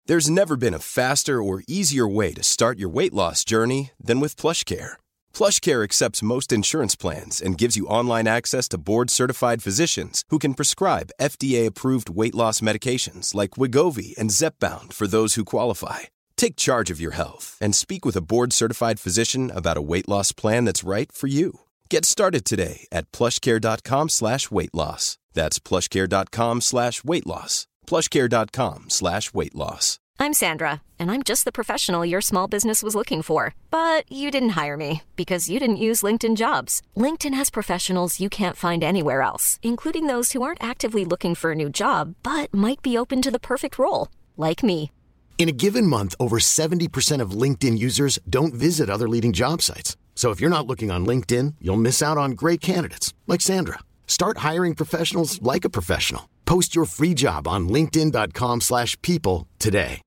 There's never been a faster or easier way to start your weight loss journey than with PlushCare. PlushCare accepts most insurance plans and gives you online access to board-certified physicians who can prescribe FDA-approved weight loss medications like Wegovy and Zepbound for those who qualify. Take charge of your health and speak with a board-certified physician about a weight loss plan that's right for you. Get started today at plushcare.com/weightloss. That's plushcare.com/weightloss. plushcare.com/weightloss. I'm Sandra, and I'm just the professional your small business was looking for. But you didn't hire me because you didn't use LinkedIn Jobs. LinkedIn has professionals you can't find anywhere else, including those who aren't actively looking for a new job, but might be open to the perfect role, like me. In a given month, over 70% of LinkedIn users don't visit other leading job sites. So if you're not looking on LinkedIn, you'll miss out on great candidates, like Sandra. Start hiring professionals like a professional. Post your free job on linkedin.com/people today.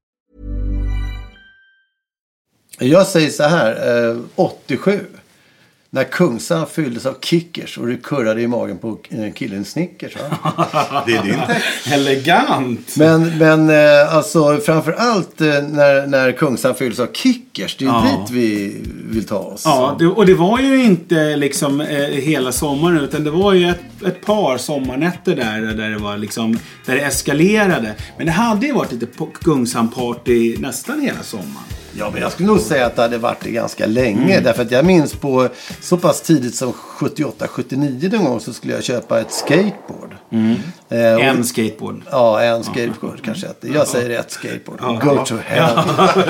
Jag säger så här, 87. När Kungsan fylldes av kickers och det kurrade i magen på killen Snickers. Det är din text. Elegant. Men alltså framförallt när Kungsan fylldes av kickers, det är dit vi vill ta oss. Ja, och det var ju inte liksom hela sommaren, utan det var ju ett par sommarnätter där det var liksom, där det eskalerade. Men det hade ju varit lite Kungsan-party nästan hela sommaren. Ja, men jag skulle nog säga att det hade varit det ganska länge. Därför att jag minns på så pass tidigt som 78-79 någon gång så skulle jag köpa ett skateboard. En skateboard. Ja, en skateboard kanske. Jag säger ett skateboard. Go to hell.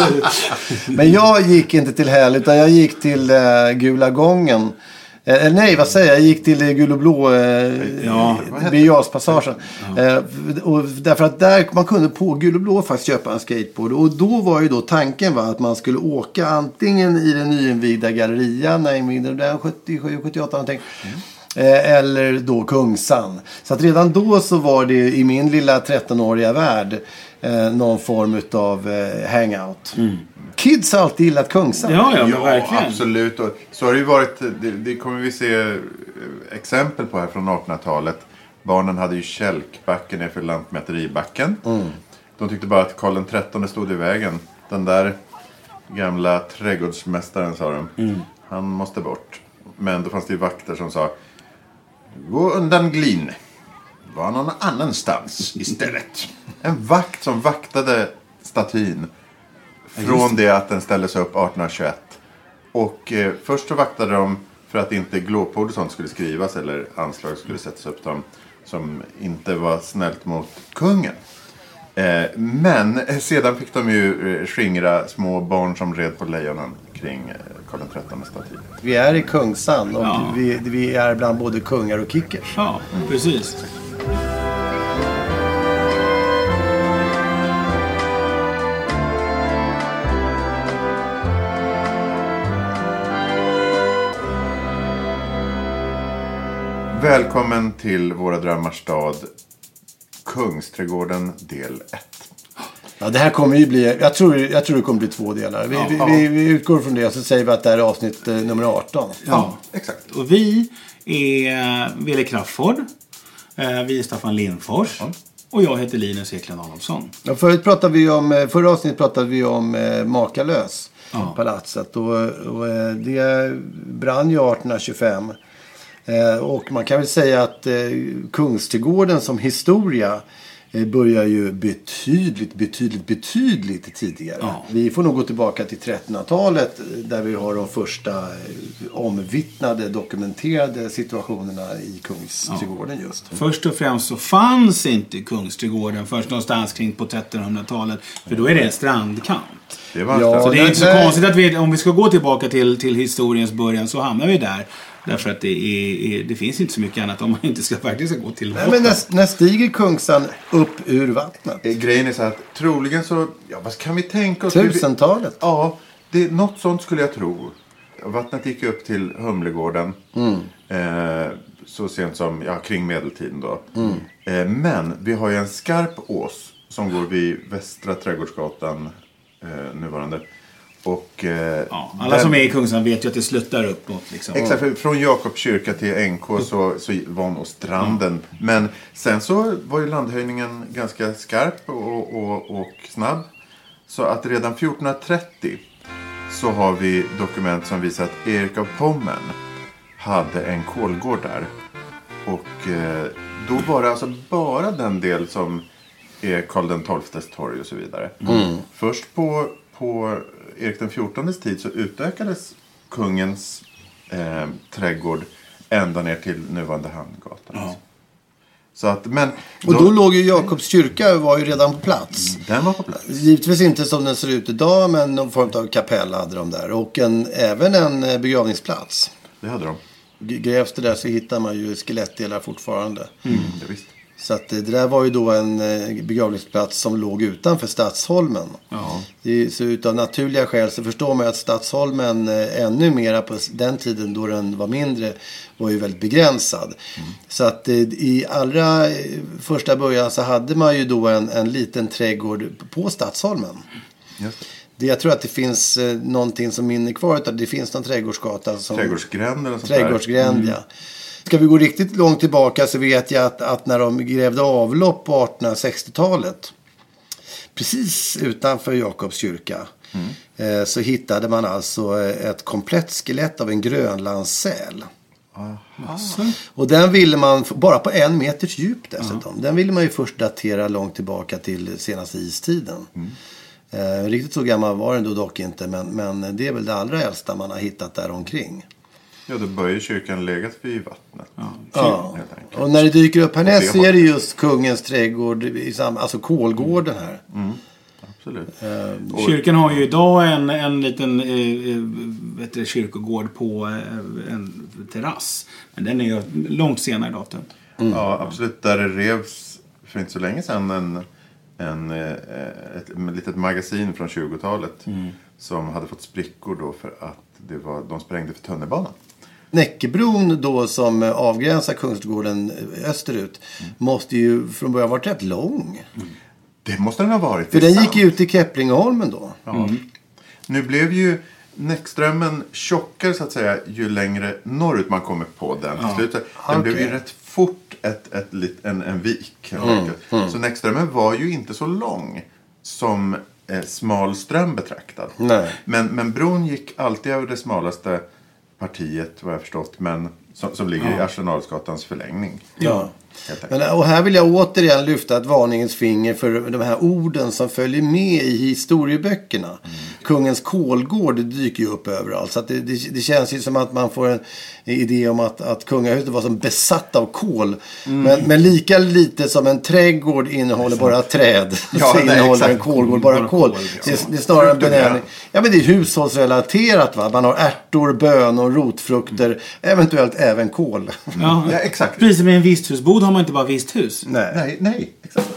Men jag gick inte till hell utan jag gick till Gula gången. Nej, vad säger jag? Jag gick till gul och blå Birgerspassagen. Och därför att där man kunde på gul och blå faktiskt köpa en skateboard. Och då var ju då tanken att man skulle åka antingen i den nyinvigda gallerian, den 77-78 någonting. Eller då Kungsan. Så att redan då så var det i min lilla 13-åriga värld någon form av hangout. Kids har alltid gillat Kungsan. Ja, men verkligen. Absolut. Och så har det ju varit, det kommer vi se exempel på här från 1800-talet. Barnen hade ju kälkbacken nerför Lantmäteribacken. De tyckte bara att Karl XIII stod i vägen. Den där gamla trädgårdsmästaren, sa de. Han måste bort. Men då fanns det ju vakter som sa: gå undan glin. Var någon annanstans istället. En vakt som vaktade statyn från det att den ställdes upp 1821. Och först så vaktade de för att inte glåpord och sånt skulle skrivas eller anslag skulle sättas upp som inte var snällt mot kungen. Men sedan fick de ju skingra små barn som red på lejonen kring Karl XIII staty. Vi är i Kungsan och vi är bland både kungar och kickers. Ja, precis. Välkommen till Våra drömmars stad, Kungsträdgården del 1. Ja, det här kommer ju bli, jag tror det kommer bli 2 delar. Vi utgår från det och så säger vi att det här är avsnitt nummer 18. Ja, exakt. Och vi är Wille Crafoord, vi är Staffan Lindfors och jag heter Linus Eklund Adolfsson. Ja, förra avsnittet pratade vi om Makalös, palatset och det brann ju 1825. Och man kan väl säga att Kungsträdgården som historia börjar ju betydligt tidigare. Ja. Vi får nog gå tillbaka till 1300-talet där vi har de första omvittnade, dokumenterade situationerna i Kungsträdgården just. Först och främst så fanns inte Kungsträdgården först någonstans kring på 1300-talet, för då är det en strandkant. Det var så det är inte så konstigt att om vi ska gå tillbaka till historiens början så hamnar vi där. Därför att det finns inte så mycket annat om man inte faktiskt gå till vatten. Nej, men när stiger Kungsan upp ur vattnet? Grejen är så att troligen så, vad kan vi tänka oss? 1000-talet? Ja, något sånt skulle jag tro. Vattnet gick upp till Humlegården så sent som kring medeltiden då. Men vi har ju en skarp ås som går vid Västra Trädgårdsgatan nuvarande. Och, alla som är i Kungsan vet ju att det sluttar uppåt. Liksom. Exakt, från Jakobs kyrka till NK så var nog stranden. Men sen så var ju landhöjningen ganska skarp och snabb. Så att redan 1430 så har vi dokument som visar att Erik av Pommern hade en kolgård där. Och då var det alltså bara den del som är Karl XII:s torg och så vidare. Först på Erik den XIV:s tid så utökades kungens trädgård ända ner till nuvarande Hamngatan. Ja. Så att, men och då låg ju Jakobs kyrka var ju redan på plats. Den var på plats. Givetvis inte som den ser ut idag, men någon form av kapell hade de där. Och även en begravningsplats. Det hade de. Grävs det där så hittar man ju skelettdelar fortfarande. Det visst. Så att det där var ju då en begravningsplats som låg utanför Stadsholmen. Ja. Så utav naturliga skäl så förstår man att Stadsholmen ännu mera på den tiden då den var mindre var ju väldigt begränsad. Så att i allra första början så hade man ju då en liten trädgård på Stadsholmen. Just det. Jag tror att det finns någonting som minne kvar utan det finns någon trädgårdsgata. Trädgårdsgränd eller sånt Trädgårdsgränd, ja. Ska vi gå riktigt långt tillbaka så vet jag att när de grävde avlopp på 1860-talet precis utanför Jakobs kyrka så hittade man alltså ett komplett skelett av en grönlandssäl. Och den ville man bara på 1 meters djup dessutom. Den ville man ju först datera långt tillbaka till senaste istiden. Riktigt så gammal var den då dock inte, men det är väl det allra äldsta man har hittat där omkring. Ja, då bör ju kyrkan legat vid vattnet. Ja. Och när det dyker upp härnäst så är det just kungens trädgård, alltså kolgården här. Absolut. Kyrkan har ju idag en liten kyrkogård på en terrass. Men den är ju långt senare datum. Ja, absolut. Där det revs för inte så länge sedan ett litet magasin från 20-talet som hade fått sprickor då för att de sprängde för tunnelbanan. Näckebron då som avgränsar Kungsträdgården österut måste ju från början varit rätt lång. Det måste den ha varit. För den gick ju ut i Keplingeholmen då. Ja. Nu blev ju Näckströmmen tjockare så att säga ju längre norrut man kommer på den. Till slut, den blev ju rätt fort en vik. Så Näckströmmen var ju inte så lång som Smalström betraktad. Nej. Men bron gick alltid över det smalaste partiet, vad jag förstått, men som ligger i Arsenalsgatans förlängning. Ja. Och här vill jag återigen lyfta ett varningens finger för de här orden som följer med i historieböckerna. Kungens kolgård dyker ju upp överallt. Så att det känns ju som att man får en idé om att kungahuset var som besatt av kol. Men lika lite som en trädgård innehåller bara träd. Så innehåller en kolgård bara kol. Det är snarare en benämning. Ja, men det är hushållsrelaterat, va? Man har ärtor, bönor, rotfrukter, eventuellt även kol. Ja, exakt. Precis som i en visthusbod har man inte bara visthus. Nej, exakt.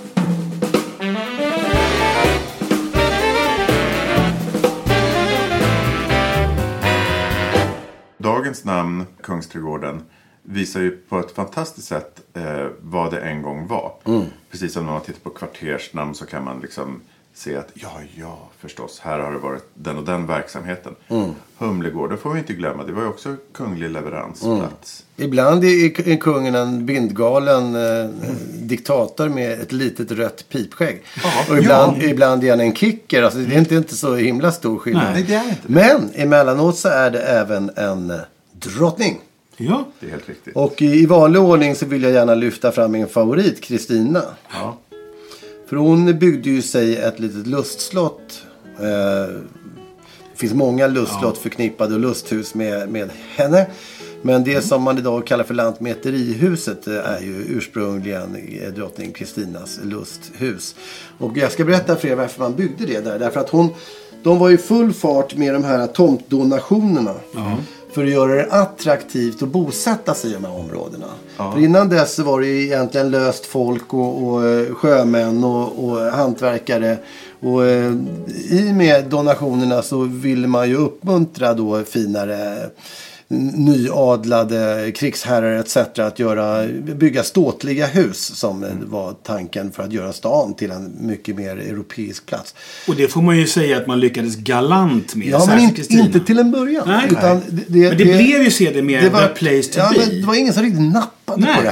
Dagens namn, Kungsträdgården, visar ju på ett fantastiskt sätt vad det en gång var. Precis som när man tittar på kvartersnamn så kan man liksom se att ja, förstås, här har det varit den och den verksamheten. Humlegården får vi inte glömma, det var ju också kunglig leveransplats. Ibland är kungen en bindgalen diktator med ett litet rött pipskägg. Och ibland är han en kicker, alltså det är inte så himla stor skillnad. Nej, det är inte. Men emellanåt så är det även en drottning. Ja, det är helt riktigt. Och i vanlig ordning så vill jag gärna lyfta fram min favorit, Kristina. Ja. För hon byggde ju sig ett litet lustslott. Det finns många lustslott förknippade och lusthus med henne. Men det som man idag kallar för Lantmäterihuset är ju ursprungligen drottning Kristinas lusthus. Och jag ska berätta för er varför man byggde det där. Därför att de var i full fart med de här tomtdonationerna. För att göra det attraktivt att bosätta sig i de här områdena. För innan dess var det egentligen löst folk och sjömän och hantverkare. Och i med donationerna så ville man ju uppmuntra då finare nyadlade krigsherrar etc. att bygga ståtliga hus som var tanken för att göra stan till en mycket mer europeisk plats. Och det får man ju säga att man lyckades galant med. Ja, men inte till en början. Nej. Men det blev ju sedermera the place to be. Men det var ingen som riktigt nappade på det här.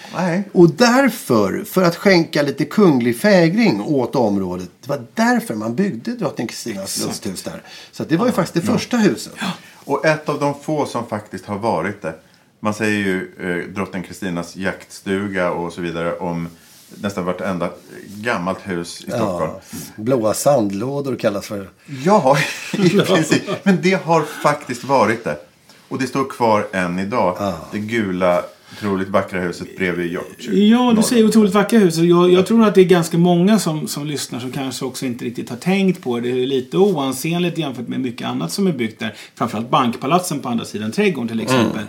Nej. Och därför, för att skänka lite kunglig fägring åt området, det var därför man byggde drottning Kristinas lusthus där. Så att det var ju faktiskt det första huset. Ja. Och ett av de få som faktiskt har varit det. Man säger ju drottning Kristinas jaktstuga och så vidare om nästan vartenda gammalt hus i Stockholm. Blåa sandlådor kallas för. Ja, i princip. Men det har faktiskt varit det. Och det står kvar än idag. Det gula, otroligt vackra huset bredvid Yorkshire. Ja, du säger otroligt vackra huset. Jag tror att det är ganska många som lyssnar som kanske också inte riktigt har tänkt på det. Det är lite oansenligt jämfört med mycket annat som är byggt där. Framförallt bankpalatsen på andra sidan trädgården till exempel.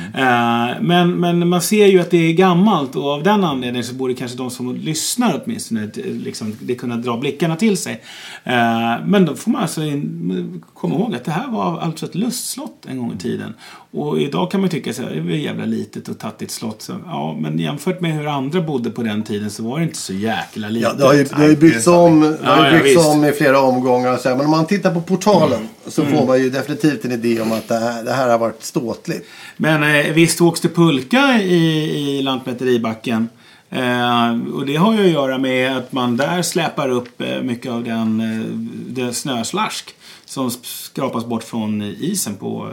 Men man ser ju att det är gammalt, och av den anledningen så borde kanske de som lyssnar åtminstone liksom, det kunna dra blickarna till sig. Men då får man alltså komma ihåg att det här var alltså ett lustslott en gång i tiden. Och idag kan man tycka att det är jävla litet och tattigt slott. Så, ja, men jämfört med hur andra bodde på den tiden så var det inte så jäkla litet. Ja, det har ju byggts om i flera omgångar. Så här. Men om man tittar på portalen så får man ju definitivt en idé om att det här har varit ståtligt. Men visst åks det pulka i Lantmäteribacken. Och det har ju att göra med att man där släpar upp mycket av den snöslask som skrapas bort från isen på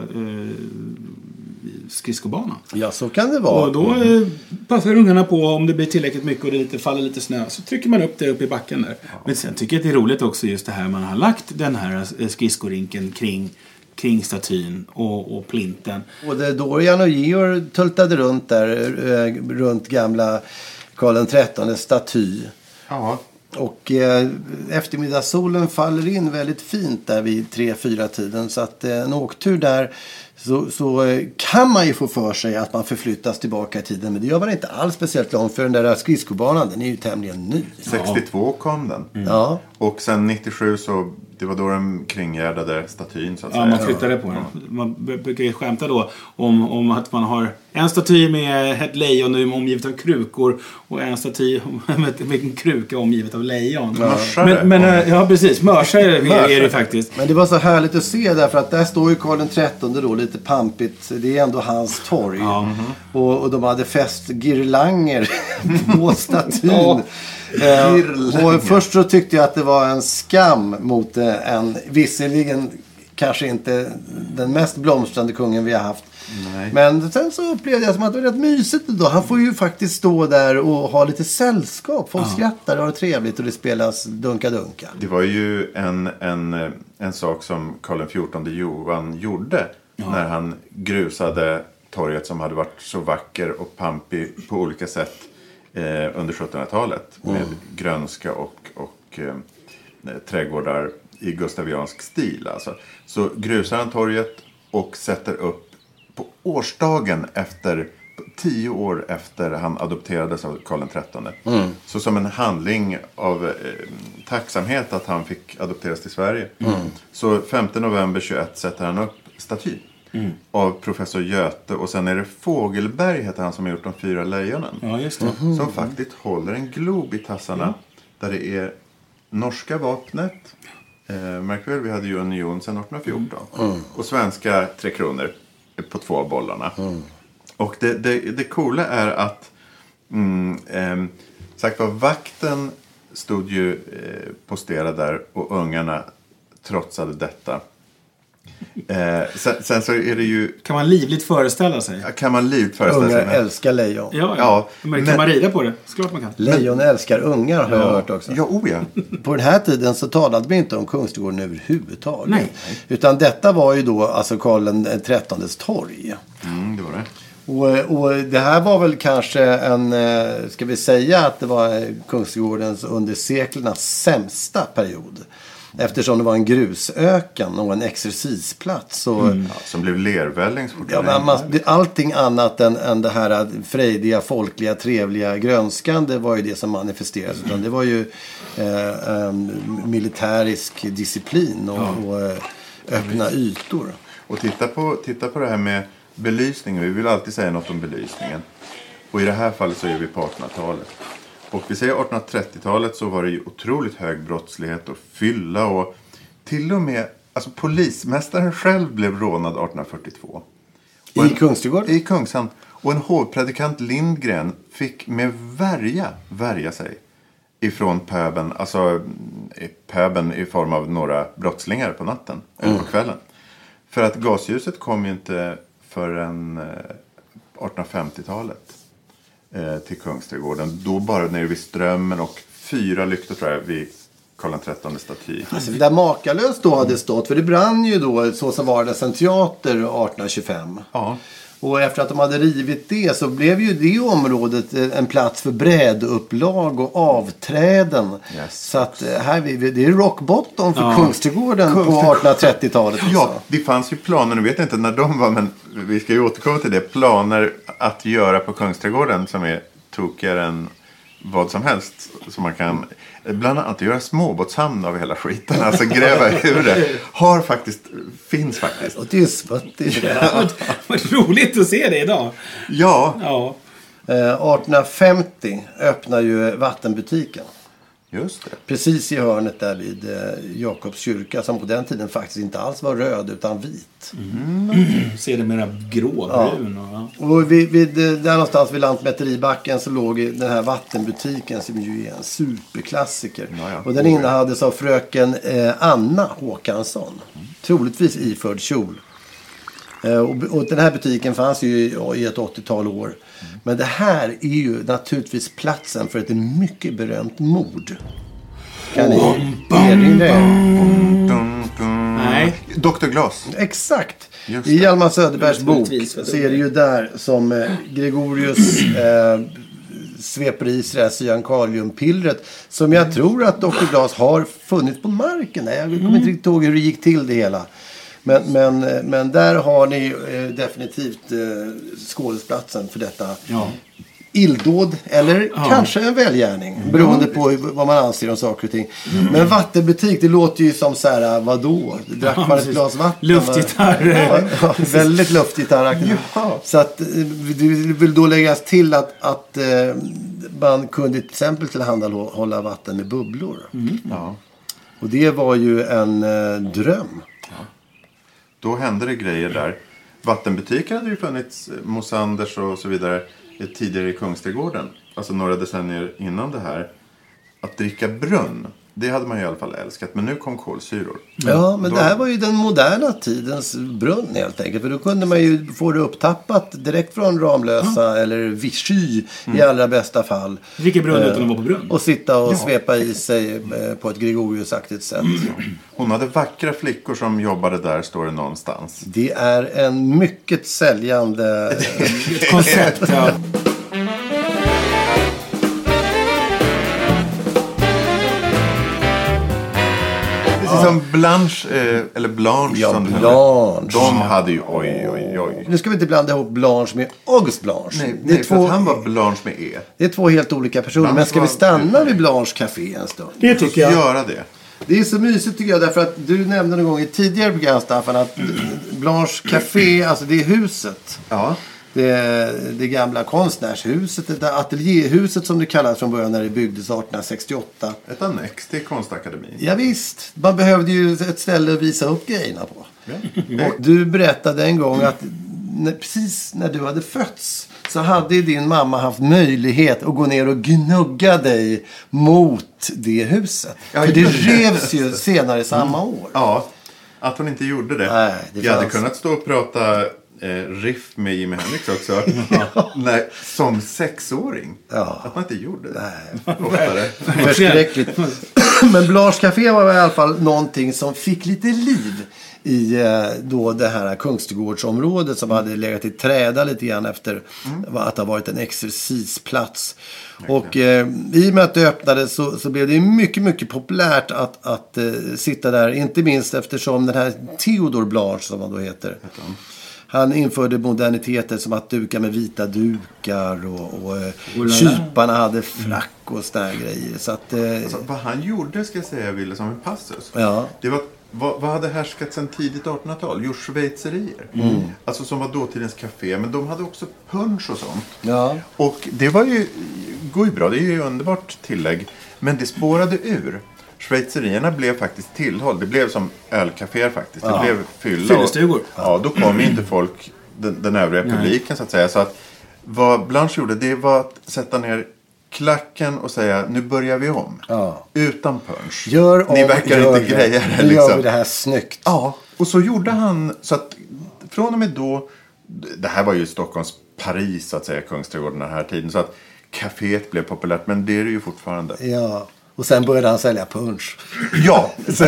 skridskobanan. Ja, så kan det vara. Och då passar ungarna på, om det blir tillräckligt mycket och det faller lite snö, så trycker man upp det upp i backen där. Men sen tycker jag att det är roligt också just det här man har lagt den här skridskorinken kring statyn och plinten. Och det Dorian och Georg tultade runt där, runt gamla Karl XIII staty. Ja. Och eftermiddagssolen faller in väldigt fint där vid 3-4 tiden. Så att en åktur där så kan man ju få för sig att man förflyttas tillbaka i tiden. Men det gör man inte alls speciellt långt, för den där skridskobanan, den är ju tämligen ny. 62 kom den. Ja. Och sen 97 så, det var då den kringgärdade statyn så att säga. Man flyttade på den. Man brukar ju skämta då om att man har en staty med ett lejon omgivet av krukor och en staty med en kruka omgivet av lejon. Men ja, precis. Mörsare är det faktiskt. Men det var så härligt att se därför att där står ju Karl XIII då lite pampigt. Det är ändå hans torg. Och de hade fäst girlanger på statyn. Och först så tyckte jag att det var en skam mot en, visserligen kanske inte den mest blomstrande kungen vi har haft. Nej. Men sen så upplevde jag som att det var rätt mysigt då. Han får ju faktiskt stå där och ha lite sällskap. Folk skrattar och har det trevligt och det spelas dunka-dunka. Det var ju en sak som Karl XIV Johan gjorde när han grusade torget som hade varit så vacker och pampig på olika sätt under 1700-talet med grönska och trädgårdar i gustaviansk stil. Alltså. Så grusar han torget och sätter upp på årsdagen efter 10 år efter han adopterades av Karl XIII. Så som en handling av tacksamhet att han fick adopteras till Sverige. Så 5 november 21 sätter han upp statyn av professor Göte, och sen är det Fågelberg heter han som har gjort de 4 lejonen. Ja, just det. Som faktiskt håller en glob i tassarna där det är norska vapnet. Märk väl, vi hade ju union sedan 1814. Och svenska 3 kronor på 2 bollarna. Och det coola är att sagt var, vakten stod ju posterad där och ungarna trotsade detta. Sen så är det ju... Kan man livligt föreställa sig? Kan man livligt föreställa sig? Ungar älskar lejon. Ja. Men kan man rida på det? Såklart man kan. Lejon älskar ungar har jag hört också. Ja. På den här tiden så talade vi inte om Kungsträdgården överhuvudtaget. Nej. Utan detta var ju då alltså Karl XIII:s torg. Det var det. Och det här var väl kanske ska vi säga att det var Kungsträdgårdens under seklernas sämsta period. Eftersom det var en grusöken och en exercisplats. Som blev lervälling. Allting annat än det här frejdiga, folkliga, trevliga grönskan, det var ju det som manifesterades. Utan det var ju militärisk disciplin och öppna ytor. Och titta på det här med belysningen. Vi vill alltid säga något om belysningen. Och i det här fallet så är vi på 1800-talet. Och vi säger 1830-talet så var det ju otroligt hög brottslighet och fylla och till och med, alltså polismästaren själv blev rånad 1842. I Kungsträdgården? I Kungshamn. Och en hovpredikant Lindgren fick med värja sig ifrån pöben, alltså pöben i form av några brottslingar på natten, eller på kvällen. För att gasljuset kom ju inte förrän 1850-talet till Kungsträdgården. Då bara nere vid Strömmen och 4 lyktor tror jag vid Karl XIII staty. Alltså, där Makalöst då hade stått, för det brann ju då så som var det en teater 1825. Ja. Och efter att de hade rivit det så blev ju det området en plats för brädupplag och avträden. Yes. Så att här det är rock bottom för Kungsträdgården på 1830-talet. Ja, det fanns ju planer, nu vet jag inte när de var, men vi ska ju återkomma till det. Planer att göra på Kungsträdgården som är tokigare än vad som helst. Som man kan, bland annat göra småbåtshamn av hela skiten. Alltså gräva ur det. Finns faktiskt. Och det är svettigt. Vad roligt att se det idag. Ja. 1850 öppnar ju vattenbutiken. Just det. Precis i hörnet där vid Jakobs kyrka, som på den tiden faktiskt inte alls var röd utan vit. Ser det mera gråbrun. Och där någonstans vid Lantmäteribacken så låg den här vattenbutiken som ju är en superklassiker. Och den innehades av fröken Anna Håkansson. Troligtvis iförd kjol. Och den här butiken fanns ju i ett 80-tal år. Men det här är ju naturligtvis platsen för ett mycket berömt mord. Kan ni erinra er? Nej. Dr. Glas. Exakt. I Hjalmar Söderbergs bok så är det ju där som Gregorius sveper i sig det här cyankaliumpillret som jag tror att Dr. Glas har funnit på marken. Jag kommer inte riktigt ihåg hur det gick till det hela. Men där har ni definitivt skådesplatsen för detta illdåd eller kanske en välgärning beroende på vad man anser om saker och ting. Men vattenbutik, det låter ju som så här, vadå? Drack man ett glas vatten? Luftgitarr. Väldigt luftgitarraktigt. Så att det vill då läggas till att man kunde till exempel tillhandahålla vatten med bubblor. Och det var ju en dröm. Då hände det grejer där. Vattenbutiker hade ju funnits, Mosanders och så vidare, tidigare i Kungsträdgården. Alltså några decennier innan det här. Att dricka brunn, det hade man ju i alla fall älskat. Men nu kom kolsyror. Ja, men det här var ju den moderna tidens brunn helt enkelt. För då kunde man ju få det upptappat direkt från Ramlösa eller Vichy i allra bästa fall. Dricka brunn utan att vara på brunn. Och sitta och svepa i sig på ett Gregoriusaktigt sätt. Hon hade vackra flickor som jobbade där, står det någonstans. Det är en mycket säljande koncept. Som Blanche, eller Blanche som Blanche. De hade ju, oj. Nu ska vi inte blanda ihop Blanche med Auguste Blanche. Nej, för att han var Blanche med E. Det är 2 helt olika personer. Blanche, men ska vi stanna vid Blanche Café en stund? Det tycker jag. Göra det. Det är så mysigt tycker jag, därför att du nämnde någon gång i tidigare program, Staffan, att Blanche Café, alltså det är huset. Ja. Det gamla konstnärshuset, det ateljéhuset som det kallas från början när det byggdes 1868. Ett annex till Konstakademin. Ja, visst, man behövde ju ett ställe att visa upp grejerna på. Ja. Och du berättade en gång att precis när du hade fötts så hade din mamma haft möjlighet att gå ner och gnugga dig mot det huset. För det revs ju senare samma år. Ja, att hon inte gjorde det. Nej, jag hade kunnat stå och prata riff med Jimi Hendrix också. Nej, som 6-åring. Ja. Att man inte gjorde det. Nej. Oftare. Förskräckligt. Men Blanche Café var i alla fall någonting som fick lite liv i då det här Kungsträdgårdsområdet som hade legat i träda lite grann efter att det ha varit en exercisplats. Och i och med att det öppnade så blev det mycket, mycket populärt att sitta där. Inte minst eftersom den här Theodor Blanche som han då heter. Han införde moderniteter som att duka med vita dukar och kyparna hade frack och sådana grejer. Så att, alltså, vad han gjorde ska jag säga, Ville, som en passus. Ja. Det var, vad hade härskat sedan tidigt 1800-tal? Jo, schweizerier. Alltså som var dåtidens café. Men de hade också punch och sånt. Ja. Och det var ju, går ju bra, det är ju underbart tillägg. Men det spårade ur. Schweizerierna blev faktiskt tillhåll. Det blev som ölcaféer faktiskt. Det blev fylla. Fyllestugor. Ja, då kom inte folk, den övriga publiken så att säga. Så att Vad Blanche gjorde, det var att sätta ner klacken och säga, nu börjar vi om. Ja. Utan punch. Ni verkar inte grejer. Nu gör vi det här snyggt. Ja, och så gjorde han så att från och med då, det här var ju Stockholms Paris så att säga, Kungsträdgården den här tiden, så att kaféet blev populärt, men det är det ju fortfarande. Ja, och sen började han sälja punch. Ja,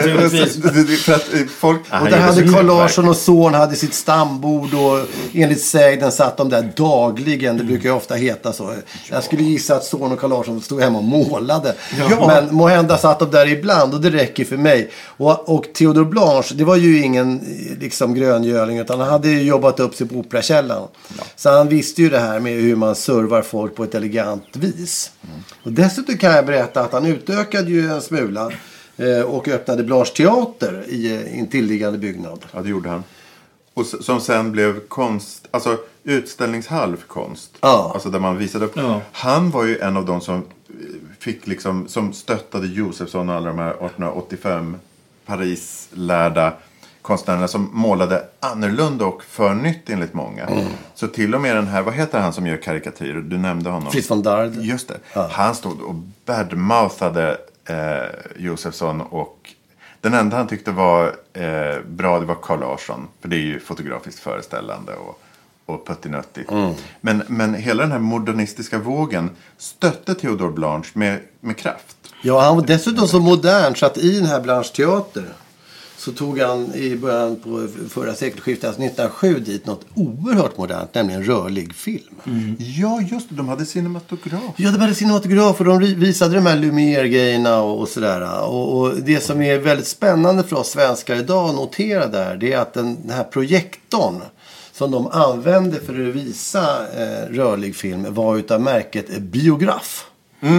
för att folk... Och där hade Carl Larsson och son hade sitt stambord och enligt sägnen satt de där dagligen. Det brukar ju ofta heta så. Jag skulle gissa att son och Carl Larsson stod hemma och målade. Ja. Men måhända satt de där ibland och det räcker för mig. Och Theodor Blanche, det var ju ingen liksom gröngöling utan han hade ju jobbat upp sig på Operakällaren. Ja. Så han visste ju det här med hur man servar folk på ett elegant vis. Och dessutom kan jag berätta att han utökade ju en smula och öppnade Blanche teater i en tillliggande byggnad. Ja, det gjorde han. Och som sen blev konst, alltså utställningshall för konst. Ja. Alltså där man visade upp. Ja. Han var ju en av de som fick liksom, som stöttade Josefsson och alla de här 1885 Paris-lärda konstnärerna som målade annorlunda och för nytt enligt många. Så till och med den här, vad heter han som gör karikatyrer? Du nämnde honom. Fritz von Dard. Just det. Ja. Han stod och badmouthade Josefsson och den enda han tyckte var bra, det var Carl Larsson. För det är ju fotografiskt föreställande och puttinöttigt. Men hela den här modernistiska vågen stötte Theodor Blanche med kraft. Ja, han var dessutom så modern så att i den här Blanche teater så tog han i början på förra sekelskiftet, alltså 1907, dit något oerhört modernt, nämligen rörlig film. Ja, just det. De hade cinematograf. Ja, de hade cinematograf och de visade de här Lumière-grejerna och sådär. Och det som är väldigt spännande för oss svenskar idag att notera där, det är att den här projektorn som de använde för att visa rörlig film var utav märket Biograf.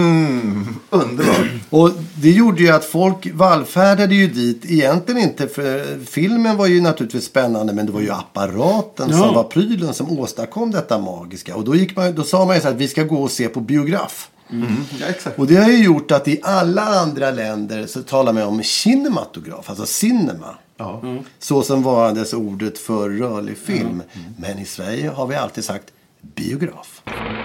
Underbart. Och det gjorde ju att folk vallfärdade ju dit egentligen inte för filmen var ju naturligtvis spännande, men det var ju apparaten som var prylen som åstadkom detta magiska. Och då sa man ju så att vi ska gå och se på biograf. Ja, exakt. Och det har ju gjort att i alla andra länder så talar man om kinematograf, alltså cinema. Så som varandes ordet för rörlig film. Men i Sverige har vi alltid sagt biograf.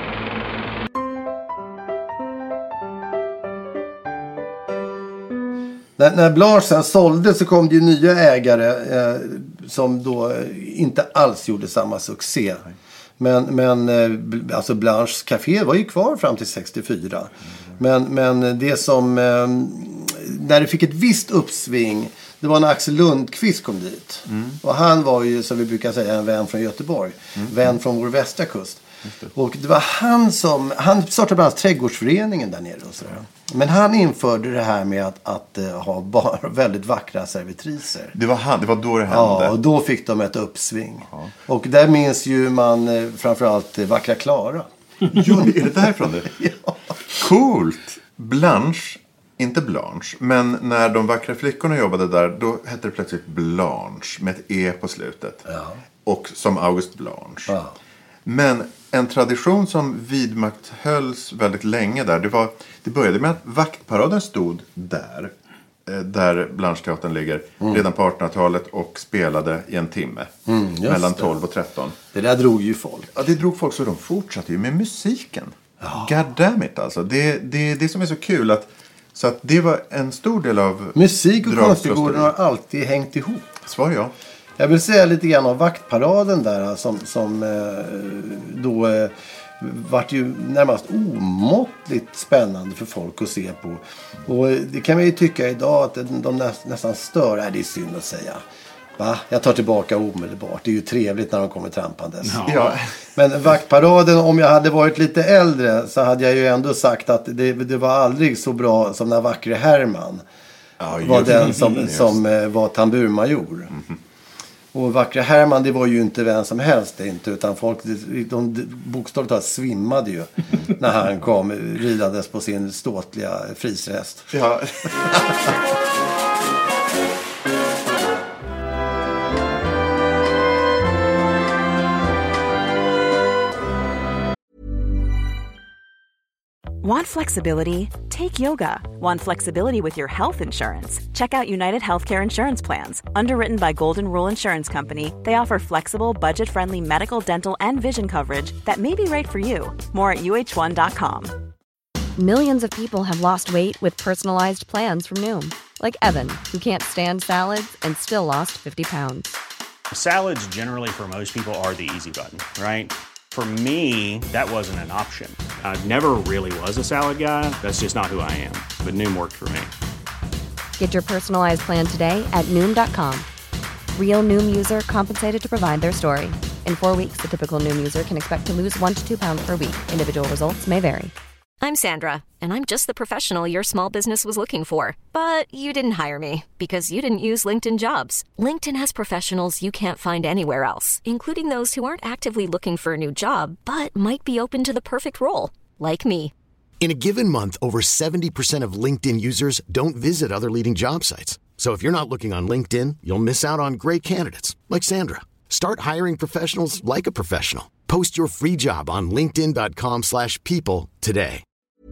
När Blanche sen sålde så kom det ju nya ägare som då inte alls gjorde samma succé. Men alltså Blanches café var ju kvar fram till 64. Men det som när det fick ett visst uppsving, det var när Axel Lundqvist kom dit. Och han var ju, som vi brukar säga, en vän från Göteborg. Vän från vår västra kust. Och det var han startade bland annat trädgårdsföreningen där nere och sådär. Men han införde det här med att ha bara väldigt vackra servitriser. Det var då det hände. Ja, och då fick de ett uppsving. Ja. Och där minns ju man framförallt Vackra Klara. Ja, är det därifrån det? Ja. Coolt! Blanche, inte Blanche, men när de vackra flickorna jobbade där, då hette det plötsligt Blanche med ett E på slutet. Ja. Och som August Blanche. Ja. Men en tradition som vidmakthölls väldigt länge där, det började med att vaktparaden stod där Blanche-teatern ligger, redan på 1800-talet och spelade i en timme. Mellan 12 och 13. Det där drog ju folk. Ja, det drog folk, så de fortsatte ju med musiken. God damn it, alltså. Det som är så kul så att det var en stor del av musik och konstnärsgården har alltid hängt ihop. Svar ja. Jag vill säga lite grann om vaktparaden där som då vart ju närmast omåttligt spännande för folk att se på. Och det kan man ju tycka idag att de nästan stör. Det är synd att säga. Va? Jag tar tillbaka omedelbart. Det är ju trevligt när de kommer trampandes. Ja. Men vaktparaden, om jag hade varit lite äldre så hade jag ju ändå sagt att det var aldrig så bra som när Vackre Herman var den som var tamburmajor. Och Vackra Herman, det var ju inte vem som helst inte, utan folk, de bokstavligt talat svimmade ju när han kom ridandes på sin ståtliga frisrest. Ja. Want flexibility? Take yoga. Want flexibility with your health insurance? Check out United Healthcare Insurance Plans. Underwritten by Golden Rule Insurance Company, they offer flexible, budget-friendly medical, dental, and vision coverage that may be right for you. More at uh1.com. Millions of people have lost weight with personalized plans from Noom. Like Evan, who can't stand salads and still lost 50 pounds. Salads generally for most people are the easy button, right? For me, that wasn't an option. I never really was a salad guy. That's just not who I am. But Noom worked for me. Get your personalized plan today at Noom.com. Real Noom user compensated to provide their story. In 4 weeks, the typical Noom user can expect to lose 1 to 2 pounds per week. Individual results may vary. I'm Sandra, and I'm just the professional your small business was looking for. But you didn't hire me because you didn't use LinkedIn Jobs. LinkedIn has professionals you can't find anywhere else, including those who aren't actively looking for a new job, but might be open to the perfect role, like me. In a given month, over 70% of LinkedIn users don't visit other leading job sites. So if you're not looking on LinkedIn, you'll miss out on great candidates like Sandra. Start hiring professionals like a professional. Post your free job on linkedin.com/people today.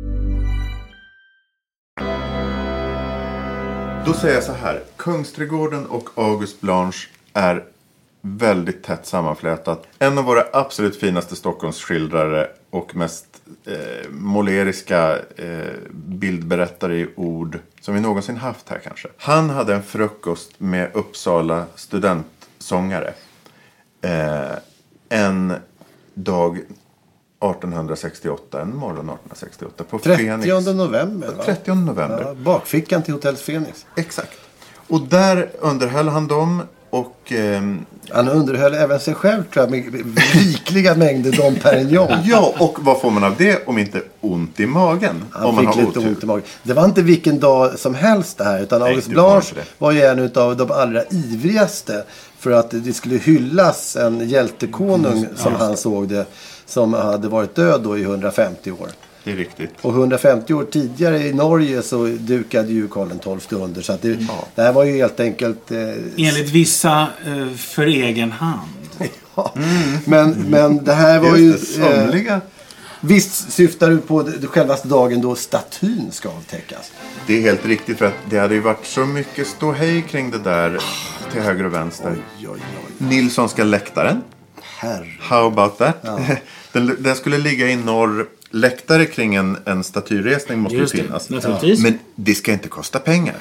Då säger jag så här. Kungsträdgården och August Blanche är väldigt tätt sammanflätat. En av våra absolut finaste Stockholmsskildrare och mest måleriska bildberättare i ord som vi någonsin haft här kanske. Han hade en frukost med Uppsala studentsångare. En dag 1868, en morgon 1868 på 30 Fenix. november va? 30 november. Ja, bakfickan till Hotell Fenix. Exakt. Och där underhöll han dem och... Han underhöll även sig själv tror jag med rikliga mängder Dom Perignon. Ja, och vad får man av det om inte ont i magen? Han om man fick har lite otur. ont i magen. Det var inte vilken dag som helst det här. Utan August Blanche var ju en av de allra ivrigaste. För att det skulle hyllas en hjältekonung som han såg det. Som hade varit död då i 150 år. Det är riktigt. Och 150 år tidigare i Norge så dukade ju Karl XII under. Så att det här var ju helt enkelt... Enligt vissa för egen hand. Ja. Men det här var ju... somliga. Visst syftar du på självaste dagen då statyn ska avtäckas? Det är helt riktigt för att det hade ju varit så mycket ståhej kring det där till höger och vänster. Oj. Nilssonska läktaren. How about that? Ja. Den skulle ligga i norr. Läktare kring en statyresning måste ju finnas. Naturligtvis. Men det ska inte kosta pengar.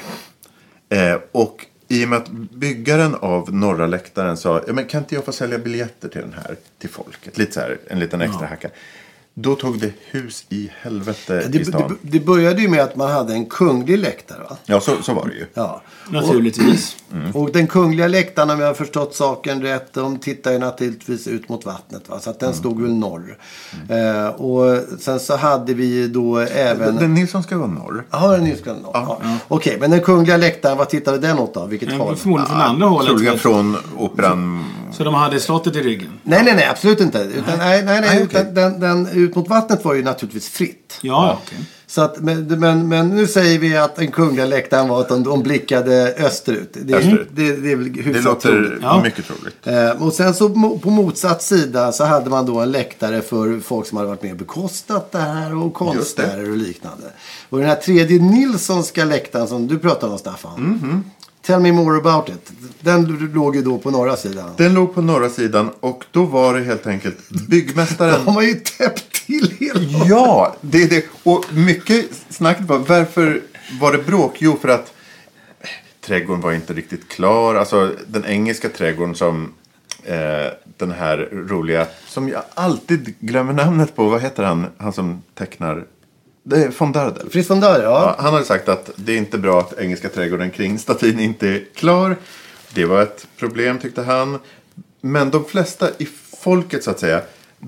Och i och med att byggaren av norra läktaren sa, ja men kan inte jag få sälja biljetter till den här till folket? Lite så här, en liten extra hacka. Då tog det hus i helvete i stan. Det började ju med att man hade en kunglig läktare va? Ja, så var det ju. Ja. Naturligtvis. Och den kungliga läktaren, om jag har förstått saken rätt, de tittar ju naturligtvis ut mot vattnet va? Så att den stod väl norr. Och sen så hade vi då även... Den Nilsson ska vara norr. Ja, den Nilsson ska vara norr. Ja. Okej, men den kungliga läktaren, vad tittade den åt då? Vilket håll? Förmodligen från andra hållet. Troligen från operan. Så de hade slottet i ryggen? Nej, absolut inte. Utan, nej, utan den ut mot vattnet var ju naturligtvis fritt. Ja, okej. Så att, men nu säger vi att den kungliga läktaren var att de blickade österut. Det är väl hyfsat det låter troligt. mycket troligt. Och sen så på motsatt sida så hade man då en läktare för folk som hade varit med och bekostat det här och konstnärer och liknande. Och den här tredje Nilssonska läktaren som du pratade om, Staffan. Tell me more about it. Den låg ju då på norra sidan. Den låg på norra sidan och då var det helt enkelt byggmästaren. De har ju täppt till hela. Ja, det är det. Och mycket snacket var, varför var det bråk? Jo, för att trädgården var inte riktigt klar. Alltså den engelska trädgården som den här roliga, som jag alltid glömmer namnet på. Vad heter han? Han som tecknar... Det är von Dardel. Fritz von Dardel, ja. Han hade sagt att det är inte bra att engelska trädgården kring statyn inte är klar. Det var ett problem tyckte han. Men de flesta i folket så att säga,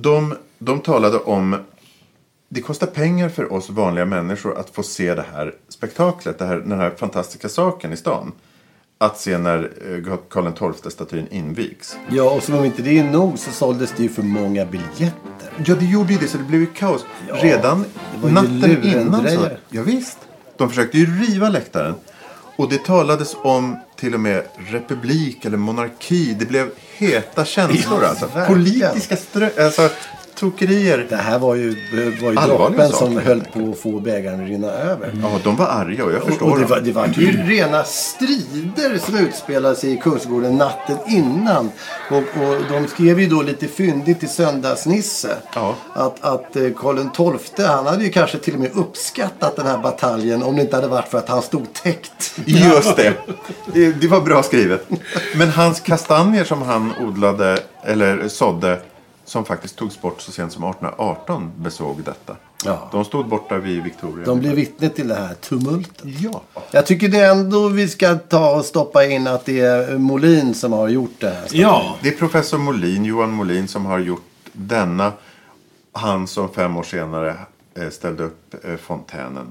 de talade om det kostar pengar för oss vanliga människor att få se det här spektaklet, den här fantastiska saken i stan. Att se när Karl XII-statyn invigs. Ja, och som om inte det är nog så såldes det ju för många biljetter. Ja, det gjorde ju det så det blev ju kaos. Ja, redan natten innan så... Ja, visst. De försökte ju riva läktaren. Och det talades om till och med republik eller monarki. Det blev heta känslor alltså. Politiska tokerier. Det här var ju droppen som höll på att få bägaren rinna över. Ja, de var arga och jag förstår och det var ju rena strider som utspelade sig i Kungsgården natten innan. Och de skrev ju då lite fyndigt i Söndagsnisse att Karl XII, han hade ju kanske till och med uppskattat den här bataljen om det inte hade varit för att han stod täckt. Just det. Det var bra skrivet. Men hans kastanjer som han odlade eller sådde, som faktiskt togs bort så sent som 1818, besåg detta. Ja. De stod borta vid Victoria. De blev vittne till det här tumultet. Ja. Jag tycker det ändå vi ska ta och stoppa in att det är Molin som har gjort det här. Ja, det är professor Molin, Johan Molin, som har gjort denna. Han som 5 år senare ställde upp fontänen.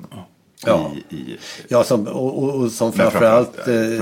Som framförallt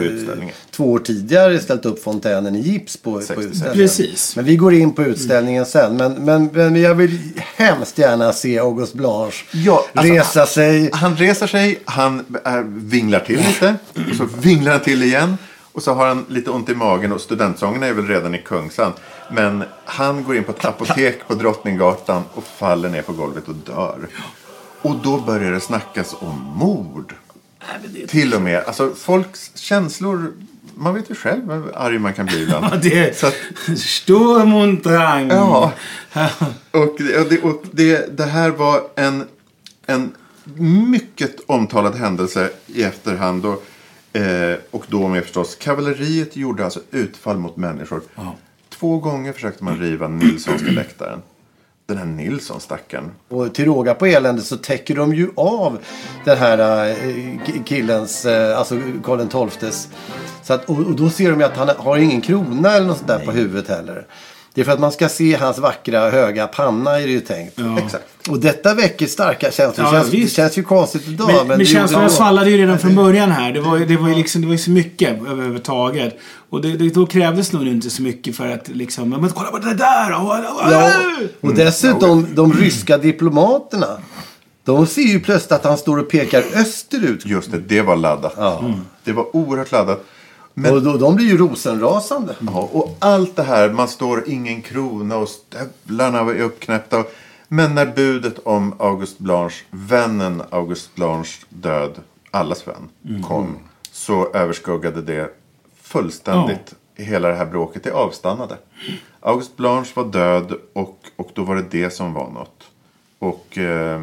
2 år tidigare ställt upp fontänen i gips på utställningen. Precis. Men vi går in på utställningen sen. Men jag vill hemskt gärna se August Blanche resa sig. Han reser sig, han vinglar till lite. Och så vinglar han till igen. Och så har han lite ont i magen och studentsången är väl redan i Kungsan. Men han går in på ett apotek på Drottninggatan och faller ner på golvet och dör. Och då börjar det snackas om mord. Till och med. Alltså folks känslor, man vet ju själv hur arg man kan bli ibland. Så att, Sturm und Drang. Ja. Och det här var en mycket omtalad händelse i efterhand. Och då med förstås. Kavalleriet gjorde alltså utfall mot människor. 2 gånger försökte man riva Nilssonska läktaren. Den här Nilsson stackaren. Och till råga på elände så täcker de ju av den här killens, alltså Karl XIIs. Så att, och då ser de ju att han har ingen krona eller något sånt där på huvudet heller. Det är för att man ska se hans vackra höga panna är det ju tänkt. Ja. Exakt. Och detta väcker starka känslor. Det känns ju konstigt idag. Men känslorna svallade ju redan från början här. Det var ju så mycket överhuvudtaget. Och då krävdes nog inte så mycket för att liksom, men kolla på det där! Och dessutom de ryska diplomaterna. De ser ju plötsligt att han står och pekar österut. Just det var laddat. Ja. Det var oerhört laddat. Men, och de blir ju rosenrasande. Ja, och allt det här, man står ingen krona och stövlarna var uppknäppta. Men när budet om August Blanche, vännen August Blanche död, allas vän, kom, så överskuggade det fullständigt hela det här bråket. Det avstannade. August Blanche var död och då var det som var något. Och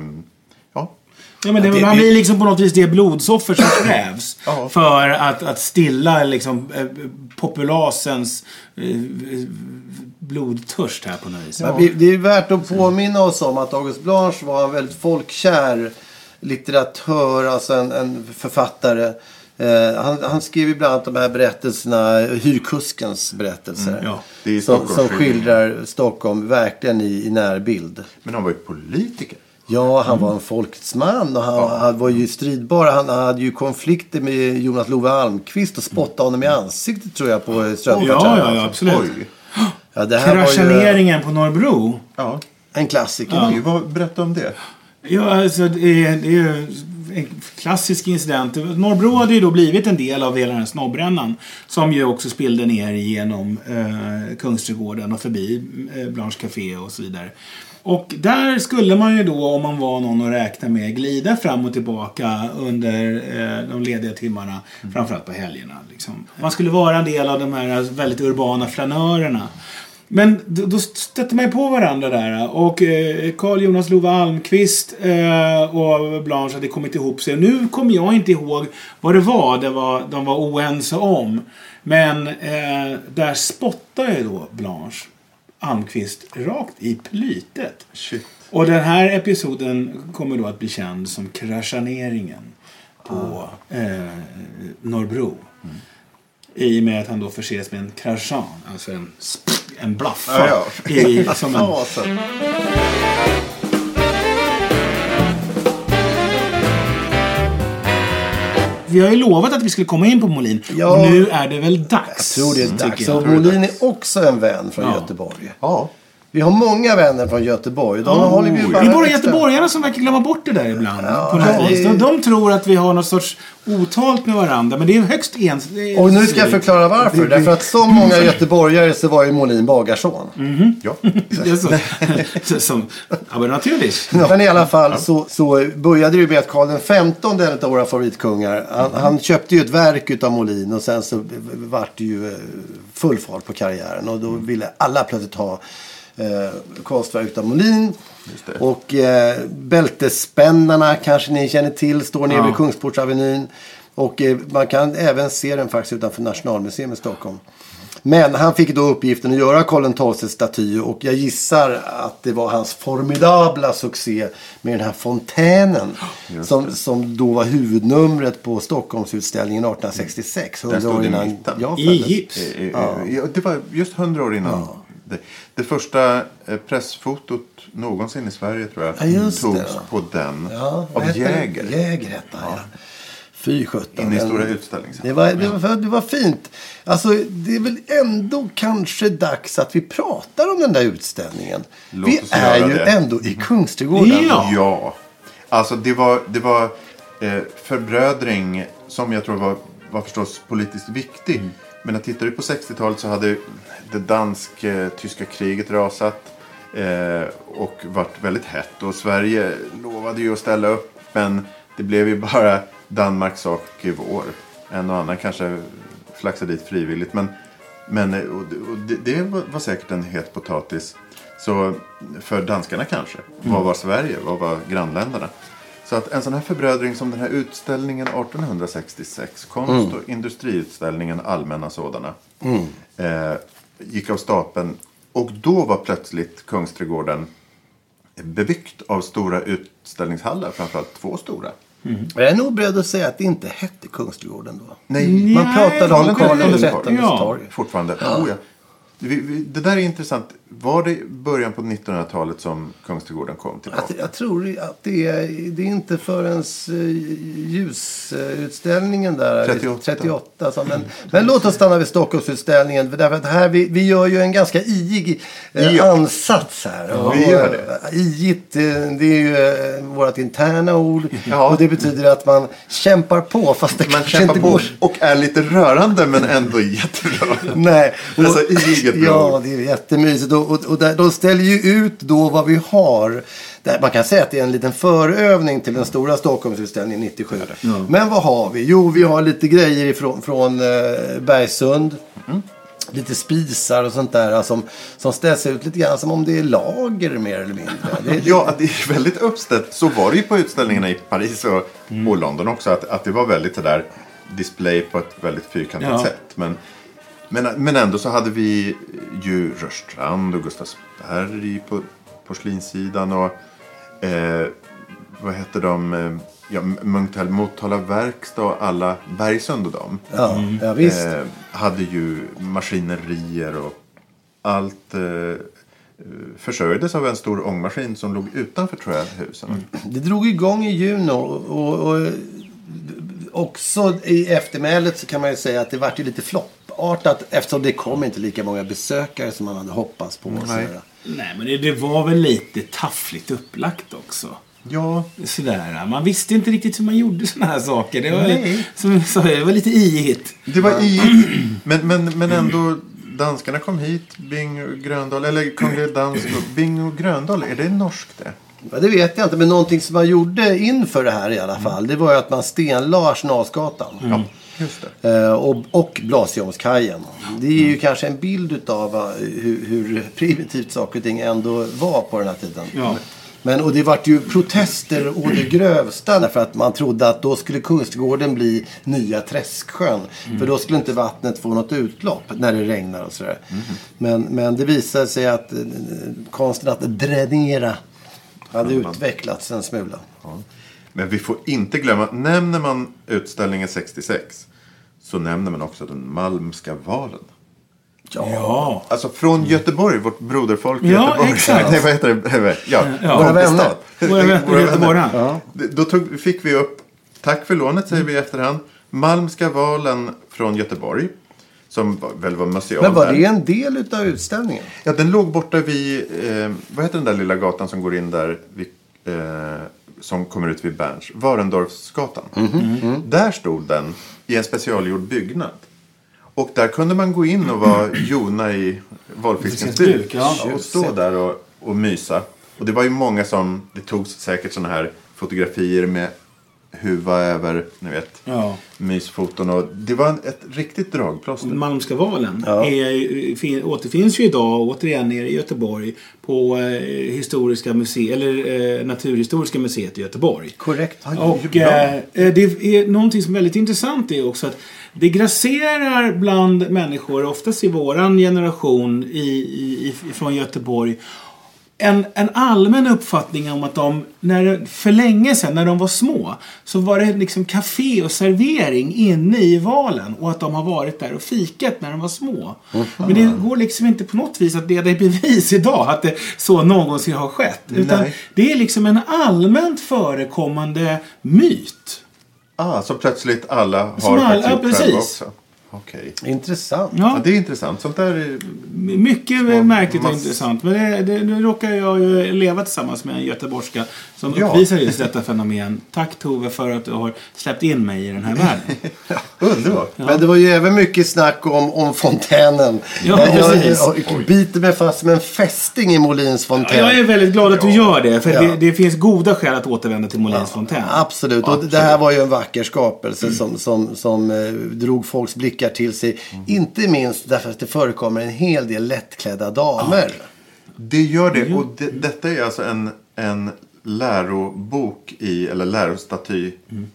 ja, men han blir liksom på något vis det blodsoffer som krävs för att stilla liksom populasens blodtörst här på något vis. Ja. Det är värt att påminna oss om att August Blanche var en väldigt folkkär litteratör, alltså en författare. Han skrev ibland de här berättelserna, Hyrkuskens berättelser. Som skildrar Stockholm verkligen i närbild. Men han var ju politiker. Ja, han var en folksman och han var ju stridbar. Han hade ju konflikter med Jonas Love Almqvist och spottade honom i ansiktet, tror jag, på Strömparterren. Ja, absolut. Ja, det här kraschaneringen på Norrbro. Ja, en klassiker. Berätta om det. Ja, alltså det är ju en klassisk incident. Norrbro hade ju då blivit en del av hela den här snobbrännan som ju också spillde ner genom Kungsträdgården och förbi Blanche Café och så vidare. Och där skulle man ju då, om man var någon att räkna med, glida fram och tillbaka under de lediga timmarna, framförallt på helgerna. Liksom. Man skulle vara en del av de här väldigt urbana flanörerna. Men då stötte man på varandra där. Och Carl Jonas Love Almqvist och Blanche hade kommit ihop sig. Och nu kommer jag inte ihåg vad det var de var oense om. Men där spottade ju då Blanche Almqvist rakt i plytet. Shit. Och den här episoden kommer då att bli känd som kraschaneringen på Norrbro. I och med att han då förses med en kraschan, alltså en blaffa. Som en... Vi har ju lovat att vi skulle komma in på Molin. Och nu är det väl dags. Jag tror det är dags. Och Molin är också en vän från Göteborg. Ja. Vi har många vänner från Göteborg. De håller vi bara det är bara göteborgarna som verkar glömma bort det där ibland. På de tror att vi har något sorts otalt med varandra. Men det är högst ensidigt. Och nu ska jag förklara varför. Därför att så många göteborgare så var ju Molin Bagarson. Ja. Men naturligt. Men i alla fall så började det med att Karl XV, en av våra favoritkungar, han köpte ju ett verk utav Molin och sen så vart det ju full fart på karriären. Och då ville alla plötsligt ha konstverk utav Molin. Och bältesspännarna kanske ni känner till, står nere vid Kungsportsavenyn. Och man kan även se den faktiskt utanför Nationalmuseum i Stockholm. Men han fick då uppgiften att göra Karl XIIs staty, och jag gissar att det var hans formidabla succé med den här fontänen som då var huvudnumret på Stockholmsutställningen 1866. Den stod i mitten. I gips. Det var just 100 år innan. Ja. Det första pressfotot någonsin i Sverige tror jag togs på den av Jäger. Jäger hette han, ja. Fy sjutton. Inne i stora utställningen. Det var fint. Alltså, det är väl ändå kanske dags att vi pratar om den där utställningen. Vi är ju ändå i Kungsträdgården. Ja. Alltså, det var förbrödring som jag tror var förstås politiskt viktig. Men när tittar du på 60-talet så hade det dansk-tyska kriget rasat och varit väldigt hett. Och Sverige lovade ju att ställa upp, men det blev ju bara Danmarks sak i vår. En och annan kanske flaxade dit frivilligt. Men det var säkert en het potatis. Så för danskarna kanske. Vad var Sverige? Vad var grannländerna? Så att en sån här förbrödring som den här utställningen 1866, konst- och industriutställningen, allmänna sådana, gick av stapeln. Och då var plötsligt Kungsträdgården bebyggt av stora utställningshallar, framförallt 2 stora. Jag är nog beredd att säga att det inte hette Kungsträdgården då. Nej. Man pratade om Karl XIII torg. Fortfarande. Ja. Det där är intressant. Var det början på 1900-talet som Kungsträdgården kom tillbaka? Jag tror att det är inte förrän ljusutställningen där 38 men låt oss stanna vid Stockholmsutställningen, därför att här vi gör ju en ganska iig ansats här. Ja, vi gör det. Iigt, det är ju vårt interna ord, och det betyder att man kämpar på fast det man kanske inte går. Och är lite rörande men ändå jättebra. Nej. Alltså iigt. Ja, det är jättemysigt. Och de ställer ju ut då vad vi har. Man kan säga att det är en liten förövning till den stora Stockholmsutställningen 97. Men vad har vi? Jo, vi har lite grejer från Bergsund. Lite spisar och sånt där som ställs ut lite grann som om det är lager mer eller mindre. Ja, det är väldigt uppställt. Så var det ju på utställningarna i Paris och London också. Att det var väldigt sådär display på ett väldigt fyrkantigt sätt. Men ändå så hade vi ju Rörstrand och Gustavsberg på porslinsidan och vad heter de? Munktell, Motala verkstad och alla Bergsund och dem. Ja, visst. Hade ju maskinerier och allt försörjdes av en stor ångmaskin som låg utanför, tror jag, husen. Det drog igång i juni och också i eftermälet så kan man ju säga att det var ju lite floppartat eftersom det kom inte lika många besökare som man hade hoppats på. Nej, men det var väl lite taffligt upplagt också. Ja. Sådär. Man visste inte riktigt hur man gjorde såna här saker. Det var, det var lite iigt. Det var iigt. Men ändå, danskarna kom hit. Bing och Gröndal. Eller Kungliga Dansk. Bing och Gröndal. Är det norskt det? Ja, det vet jag inte. Men någonting som man gjorde inför det här i alla fall. Det var ju att man stenlade Arsenalsgatan. Ja, just det. Och Blasieholmskajen. Det är ju kanske en bild av hur primitivt saker och ting ändå var på den här tiden. Ja. Och det var ju protester å det grövsta därför att man trodde att då skulle Kungsträdgården bli nya Träsksjön. För då skulle inte vattnet få något utlopp när det regnar och sådär. Men det visade sig att konsten att dränera hade utvecklats en smula. Ja. Men vi får inte glömma, nämner man utställningen 66 så nämner man också den Malmska valen. Ja. Alltså från Göteborg, vårt broderfolk i ja, Göteborg. Exakt. Nej, vad heter det? Våra vänner. Våra vänner. Ja. Då fick vi upp, tack för lånet säger vi i efterhand, Malmska valen från Göteborg. som väl var museal. Men var det en del utav utställningen? Ja, den låg borta vid, vad heter den där lilla gatan som går in där, som kommer ut vid Berns? Varendorfsgatan. Där stod den i en specialgjord byggnad. Och där kunde man gå in och vara Jona i valfiskens buk. Och stå där och mysa. Och det var ju många som, det togs säkert såna här fotografier med huva över, ni vet, mysfoton. Och det var ett riktigt dragplåster. Malmska valen återfinns ju idag återigen nere i Göteborg på Historiska museet, eller Naturhistoriska museet i Göteborg. Korrekt. Och det är någonting som är väldigt intressant är också att det grasserar bland människor, oftast i våran generation från Göteborg, en allmän uppfattning om att för länge sedan när de var små så var det liksom café och servering inne i valen och att de har varit där och fikat när de var små. Men det går liksom inte på något vis att det är bevis idag att det så någonsin har skett. Utan det är liksom en allmänt förekommande myt. Så plötsligt alla har faktiskt gjort själva också. Okej. Intressant. Ja, det är intressant. Sånt där är mycket märkligt och intressant. Men nu råkar jag ju leva tillsammans med en göteborgska som uppvisar just detta fenomen. Tack Tove för att du har släppt in mig i den här världen. Underbart. Ja. Men det var ju även mycket snack om fontänen. Ja, precis. Jag biter mig fast med en fästing i Molins fontän. Jag är väldigt glad att du gör det. För det finns goda skäl att återvända till Molins fontän. Absolut. Och det här var ju en vacker skapelse som drog folks blickar till sig. Inte minst därför att det förekommer en hel del lättklädda damer. Det gör det. Och detta är alltså en lärobok eller lärostaty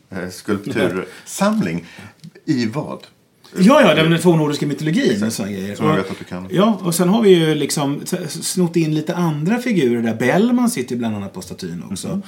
skulptursamling i vad? Ja, den fornnordiska mytologin och sådana grejer. Som jag vet att du kan. Ja, och sen har vi ju liksom snott in lite andra figurer där. Bellman sitter bland annat på statyn också.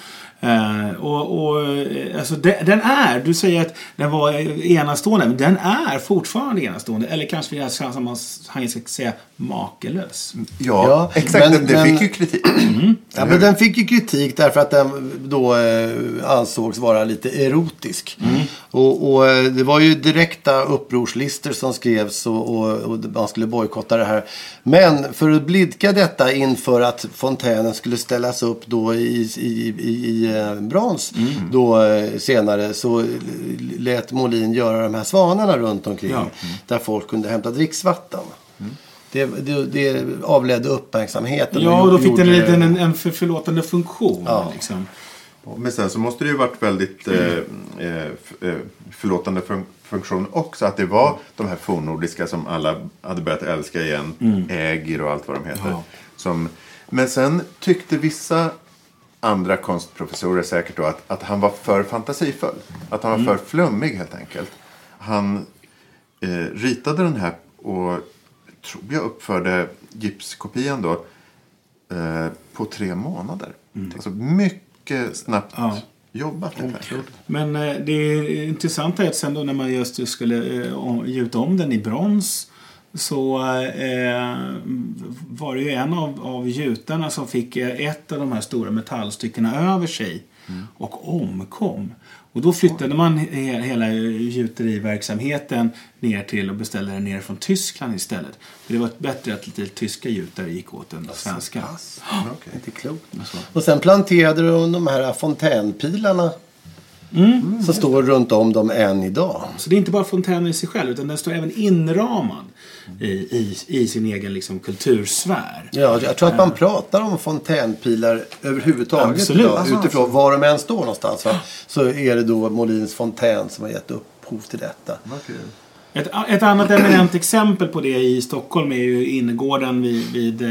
Alltså du säger att den var enastående, men den är fortfarande enastående. Eller kanske vi ska säga makelös. Ja, exakt. Den fick ju kritik. Ja, men den fick ju kritik därför att den då ansågs vara lite erotisk. Och det var ju direkta upprorslistor som skrevs och man skulle bojkotta det här. Men för att blidka detta inför att fontänen skulle ställas upp då i brons då senare, så lät Molin göra de här svanarna runt omkring där folk kunde hämta dricksvatten. Det avledde uppmärksamheten. Ja, och då fick den en förlåtande funktion. Ja. Liksom. Men sen så måste det ju varit väldigt förlåtande funktion också. Att det var de här fornnordiska som alla hade börjat älska igen. Ägir och allt vad de heter. Ja. Men sen tyckte vissa andra konstprofessorer säkert då att han var för fantasifull. Att han var för flummig helt enkelt. Han ritade den här och tror jag uppförde gipskopian då på 3 månader. Alltså mycket snabbt jobbat. Men det är intressant att sen då när man just skulle gjuta om den i brons, så var det ju en av gjutarna som fick ett av de här stora metallstyckena över sig och omkom. Och då flyttade man hela gjuteriverksamheten ner till och beställde den ner från Tyskland istället. För det var bättre att lite tyska gjutare gick åt än svenska. Okay. Inte klokt. Och sen planterade de här fontänpilarna som står runt om dem än idag. Så det är inte bara fontänen i sig själv, utan den står även inramad i sin egen liksom kultursfär. Ja, jag tror att man pratar om fontänpilar överhuvudtaget idag, utifrån var de än står någonstans. Så är det då Molins fontän som har gett upphov till detta. Okay. Ett annat eminent exempel på det i Stockholm är ju innergården vid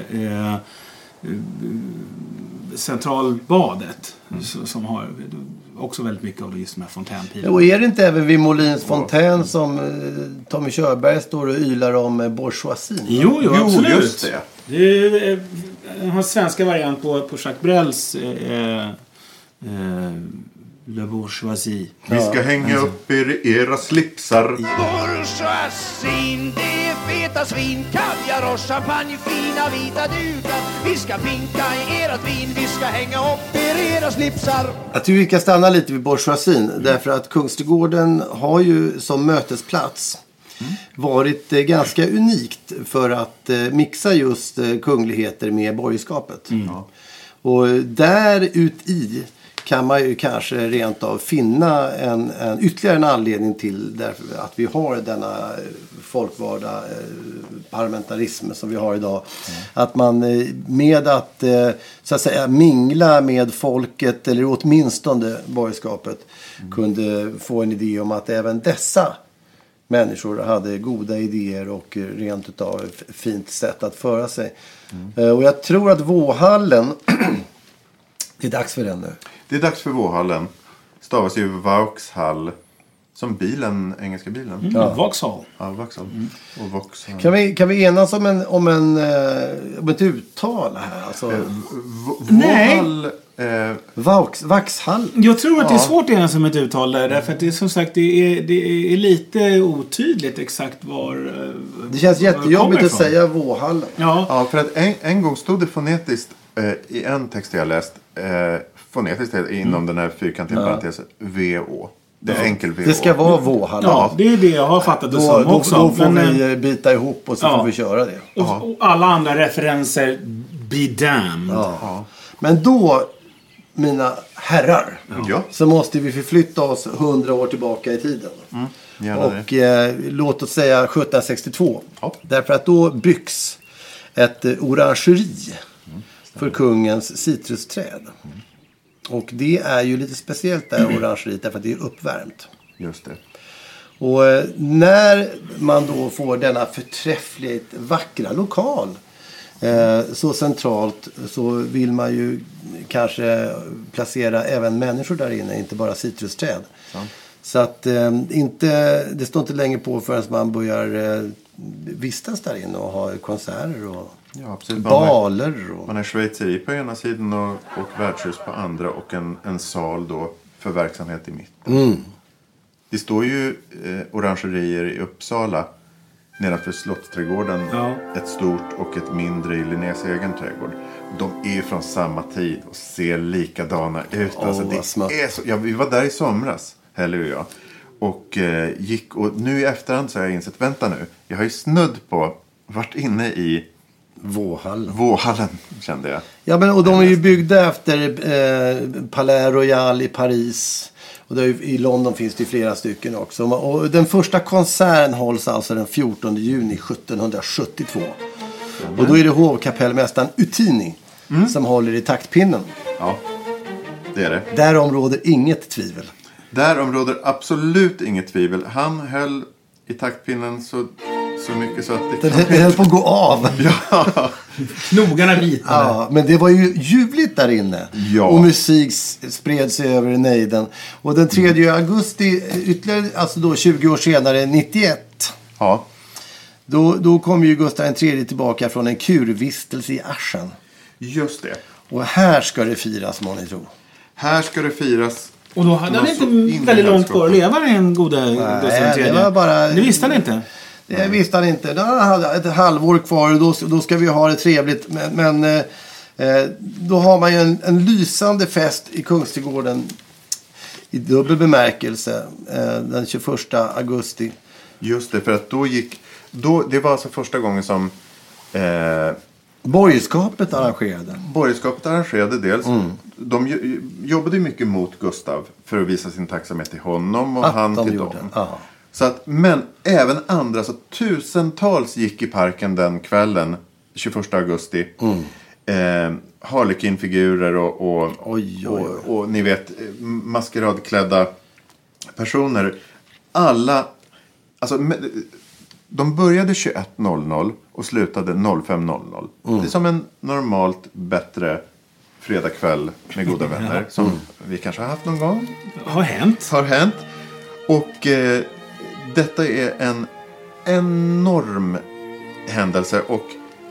Centralbadet som har också väldigt mycket av just de här fontänpilarna. Och är det inte även vid Molins fontän som Tommy Körberg står och ylar om bourgeoisie? Jo, absolut. Just det. Det är en svenska variant på Jacques Brels Le Bourgeoisie. Vi ska hänga upp era slipsar. Bourgeoisien, det är feta svin, kaviar och champagne, fina vita dukar. Vi ska pinka i ert vin, vi ska hänga upp era slipsar. Jag tycker vi kan stanna lite vid bourgeoisien, därför att Kungsträdgården har ju som mötesplats varit ganska unikt för att mixa just kungligheter med borgerskapet. Och där uti kan man ju kanske rent av finna ytterligare en anledning till därför att vi har denna folkvalda parlamentarism som vi har idag. Att man med att så att säga mingla med folket eller åtminstone borgerskapet kunde få en idé om att även dessa människor hade goda idéer och rent utav ett fint sätt att föra sig. Och jag tror att Våhallen det är dags för den nu. Det är dags för Våhallen. Stavas ju Vauxhall. Som bilen, engelska bilen. Vauxhall. Ja, Vauxhall. Och Vauxhall. Kan vi enas om ett uttal här? Alltså, Våhall... Vaxhall. Jag tror att det är svårt att enas om ett uttal där. Därför att det är som sagt det är lite otydligt exakt var det känns jättejobbigt att säga Våhallen. Ja, för att en gång stod det fonetiskt i en text jag läst fonetiskt inom den här fyrkantiga parentesen VÅ. Det är enkel VÅ. Det ska vara Våhallen. Ja, det är det jag har fattat det som också. Då får vi bita ihop och så får vi köra det. Och alla andra referenser be damned. Ja. Men då, mina herrar, så måste vi förflytta oss 100 år tillbaka i tiden. Och låt oss säga 1762. Därför att då byggs ett orangeri för kungens citrusträd. Och det är ju lite speciellt där orangeriet därför att det är uppvärmt. Just det. Och när man då får denna förträffligt vackra lokal så centralt så vill man ju kanske placera även människor där inne, inte bara citrusträd. Så att det står inte längre på förrän man börjar vistas där inne och ha konserter och baler. Man har schweizeri på ena sidan och värdshus på andra och en sal då för verksamhet i mitten. Det står ju orangerier i Uppsala nedanför Slottsträdgården. Ett stort och ett mindre i Linnés egen trädgård. De är ju från samma tid och ser likadana ut. Alltså, det är så, vi var där i somras, Helle och jag. Och och nu i efterhand så har jag insett, vänta nu, jag har ju snudd på varit inne i Våhallen kände jag. Ja, men och de är ju byggda efter Palais Royal i Paris. Och i London finns det flera stycken också. Och den första konserten hålls alltså den 14 juni 1772. Och då är det hovkapellmästaren Utini som håller i taktpinnen. Ja, det är det. Därom råder inget tvivel. Därom råder absolut inget tvivel. Han höll i taktpinnen så mycket så att det höll på att gå av. Ja. Knogarna bitade. Ja, men det var ju ljuvligt där inne. Ja. Och musik spred sig över nejden. Och den 3 augusti, ytterligare, alltså då 20 år senare, 91. Ja. Då kom ju Gustav III tillbaka från en kurvistelse i Aschen. Just det. Och här ska det firas, må ni tro. Här ska det firas. Och då hade han inte väldigt långt kvar att leva den goda Gustav III. Det visste han inte. Det visste han inte. Han hade ett halvår kvar och då ska vi ha det trevligt. Men då har man ju en lysande fest i Kungsträdgården i dubbel bemärkelse den 21 augusti. Just det, för att det var alltså första gången som borgerskapet arrangerade. Borgerskapet arrangerade dels. De jobbade mycket mot Gustav för att visa sin tacksamhet till honom och han till dem. Så att, men även andra, så tusentals gick i parken den kvällen, 21 augusti. Harlekinfigurer och ni vet, maskeradklädda personer. Alla, alltså de började 21.00 och slutade 05.00. Det är som en normalt bättre fredagkväll med goda vänner som vi kanske har haft någon gång. Har hänt. Och detta är en enorm händelse och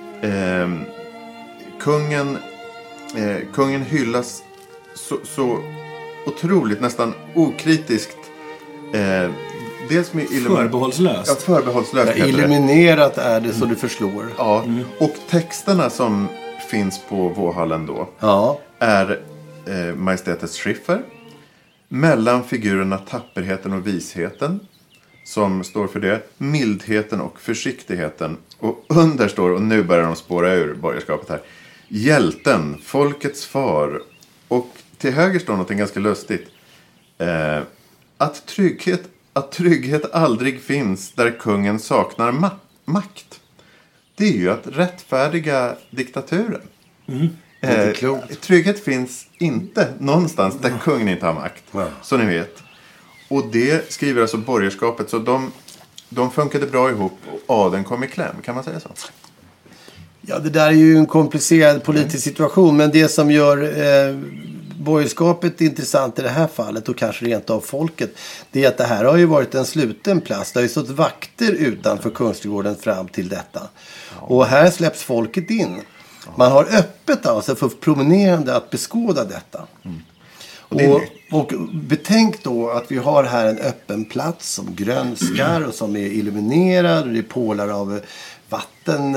kungen hyllas så otroligt, nästan okritiskt. Dels med förbehållslöst. Ja, förbehållslöst. Ja, illuminerat är det så du förslår. Ja, och texterna som finns på Våhallen då är Majestätets Schiffer. Mellan figurerna tapperheten och visheten. som står för det. Mildheten och försiktigheten. Och under står, och nu börjar de spåra ur borgerskapet här, hjälten, folkets far. Och till höger står något ganska lustigt. Att trygghet aldrig finns där kungen saknar makt. Det är ju att rättfärdiga diktaturen. Trygghet finns inte någonstans där kungen inte har makt. Så ni vet. Och det skriver alltså borgerskapet. Så de funkade bra ihop och adeln kom i kläm. Kan man säga så? Ja, det där är ju en komplicerad politisk situation. Men det som gör borgerskapet intressant i det här fallet, och kanske rent av folket, det är att det här har ju varit en sluten plats. Det har ju stått vakter utanför Kungsträdgården fram till detta. Och här släpps folket in. Man har öppet alltså för promenerande att beskåda detta. Och betänk då att vi har här en öppen plats som grönskar och som är illuminerad. Och det är pålar av vatten,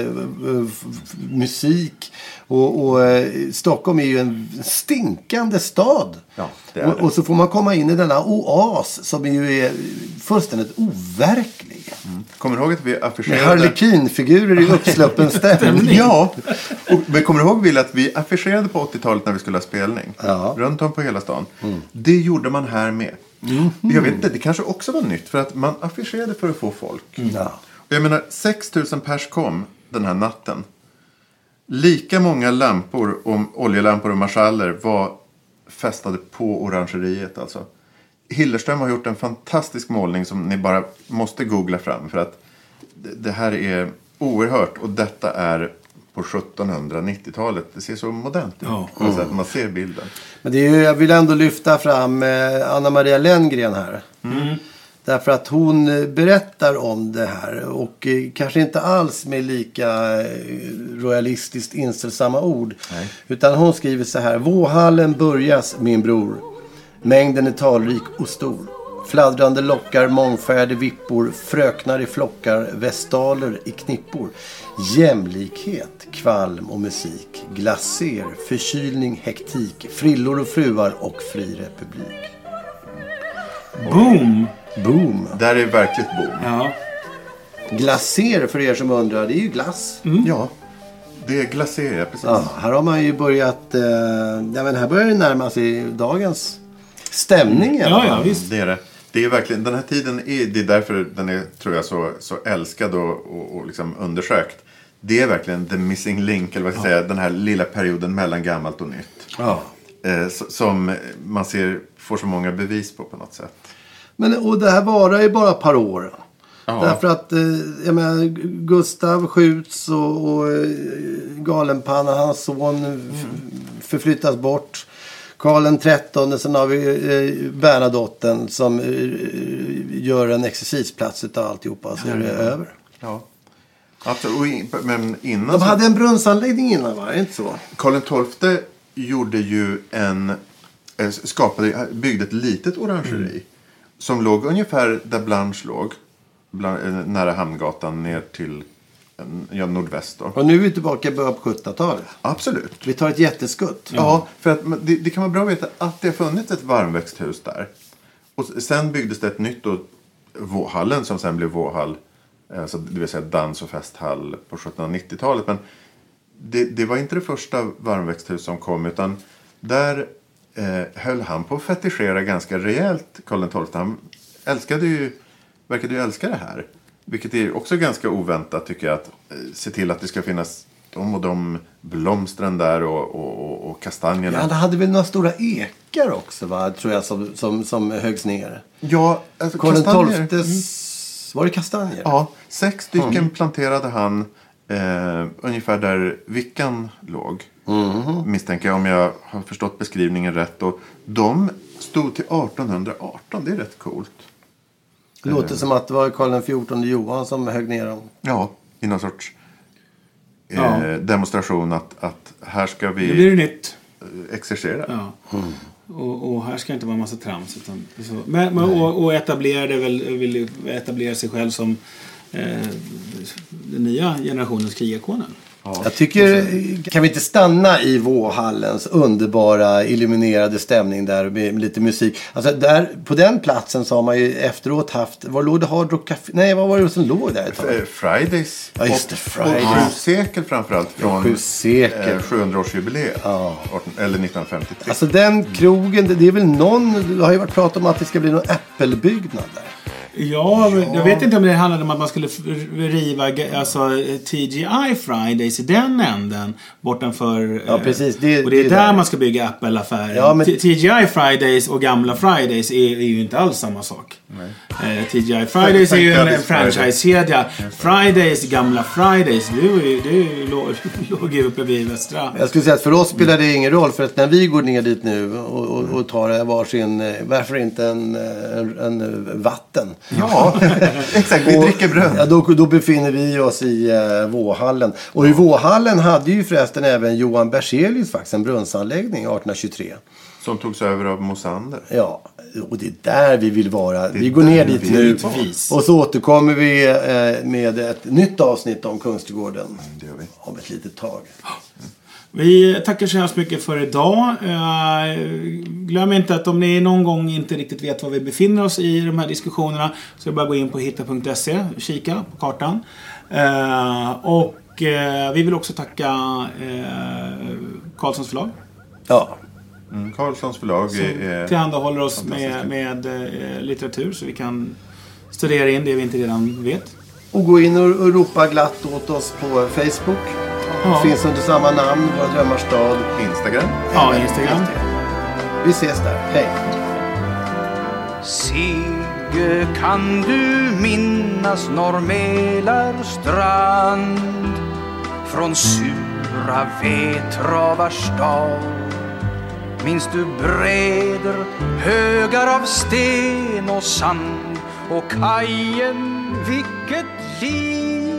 musik. Och Stockholm är ju en stinkande stad. Ja, det är det. Och så får man komma in i denna oas som ju är fullständigt overklig. Kommer du ihåg att vi affischerade... Med harlekinfigurer i uppsluppen stämning. Ja, men kommer du ihåg, Will, att vi affischerade på 80-talet när vi skulle ha spelning? Ja. Runt om på hela stan. Det gjorde man här med. Jag vet inte, det kanske också var nytt för att man affischerade för att få folk. Ja. Jag menar, 6 000 pers kom den här natten. Lika många lampor, oljelampor och marschaller var fästade på orangeriet alltså. Hillerström har gjort en fantastisk målning som ni bara måste googla fram, för att det här är oerhört, och detta är på 1790-talet. Det ser så modernt ut. Alltså att man ser bilden. Men det är ju, jag vill ändå lyfta fram Anna Maria Lenngren här. Därför att hon berättar om det här. Och kanske inte alls med lika royalistiskt inställsamma ord. Nej. Utan hon skriver så här: Våhallen börjas, min bror. Mängden är talrik och stor. Fladdrande lockar, mångfärdig vippor, fröknar i flockar, vestaler i knippor. Jämlikhet, kvalm och musik, glaser, förkylning, hektik, frillor och fruar och fri republik. Boom! Boom. Där är verkligt boom. Ja. Glaser, för er som undrar, det är ju glass. Ja, det är glaser, ja, precis. Ja, här har man ju börjat, men här börjar det närma sig dagens stämning. Ja, visst. Det är det. Det är verkligen, den här tiden det är därför den är, tror jag, så älskad och liksom undersökt. Det är verkligen the missing link, eller vad ska jag säga, den här lilla perioden mellan gammalt och nytt. Ja. Som man får så många bevis på något sätt. Men, och det här varar ju bara ett par år. Ja. Därför att jag menar, Gustav skjuts och Galenpanna, hans son, förflyttas bort. Karl XIII, sen har vi Bernadotten som gör en exercisplats utav alltihopa, så är det över. Ja. Absolut. Men innan de hade en brunnsanläggning innan, var det inte så? Karl XII gjorde ju byggde ett litet orangeri som låg ungefär där Blanche låg, nära Hamngatan ner till nordväst då. Och nu är vi tillbaka på 70-talet. Absolut. Vi tar ett jätteskutt. Ja, för att det kan vara bra att veta att det har funnits ett varmväxthus där. Och sen byggdes det ett nytt då, Våhallen, som sen blev Våhall. Alltså, det vill säga dans- och festhall på 1790-talet. Men det var inte det första varmväxthus som kom, utan där höll han på att fetischera ganska rejält, Karl XII. Han verkade ju älska det här. Vilket är också ganska oväntat, tycker jag, att se till att det ska finnas de blomstren där och kastanjerna. Ja, det hade väl några stora ekar också, va? Tror jag, som högs ner. Ja, alltså Karl kastanjer. Var det kastanjer? Ja, 6 stycken planterade han ungefär där Vickan låg. Misstänker jag, om jag har förstått beskrivningen rätt. Och de stod till 1818, det är rätt coolt. Det låter som att det var Karl XIV Johan som högg ner dem. Ja, i någon sorts demonstration att här ska vi... Det blir nytt. Exercera. Ja. Och här ska inte vara en massa trams. Utan så. Och etablera sig själv som den nya generationens krigarkonen. Jag tycker, kan vi inte stanna i Våhallens underbara illuminerade stämning där med lite musik. Alltså där, på den platsen så har man ju efteråt haft, var låg det Hard Rock Café? Nej, vad var det som låg där ett tag? Fridays. Ja, just det, Fridays. Och 7 sekel framförallt från 700-årsjubileet. Ja. Eller 1953. Alltså den krogen, det är väl någon, det har ju varit prat om att det ska bli någon Apple-byggnad där. Ja, jag vet inte om det handlade om att man skulle riva alltså TGI Fridays i den änden bortanför. Ja, precis. Och det är där man ska bygga Apple-affärer. Ja, men... TGI Fridays och gamla Fridays är ju inte alls samma sak. TGI Fridays är ju en franchise-kedja. Fridays, gamla Fridays, det låg ju uppe vid Västra. Jag skulle säga att för oss spelar det ingen roll, för att när vi går ner dit nu och tar varsin, varför inte en vatten? Ja, exakt. Vi dricker brunn. Ja, då befinner vi oss i Våhallen. Och i Våhallen hade ju förresten även Johan Berzelius faktiskt en brunnsanläggning 1823. Som togs över av Mosander. Ja, och det är där vi vill vara. Vi går ner dit nu. Och så återkommer vi med ett nytt avsnitt om Kungsträdgården. Det gör vi. Om ett litet tag. Vi tackar så hemskt mycket för idag. Glöm inte att om ni någon gång inte riktigt vet var vi befinner oss i de här diskussionerna, så är det bara att gå in på hitta.se och kika på kartan. Och vi vill också tacka Carlssons förlag. Ja. Carlssons förlag tillhandahåller oss med litteratur så vi kan studera in det vi inte redan vet. Och gå in och ropa glatt åt oss på Facebook. Det finns under samma namn, Våra Drömmars Stad. Instagram. Ja, Instagram. Vi ses där. Hej. Sigge, kan du minnas Norrmälarstrand från sura Vetravars stad? Minns du bräder, högar av sten och sand och kajen, vilket liv?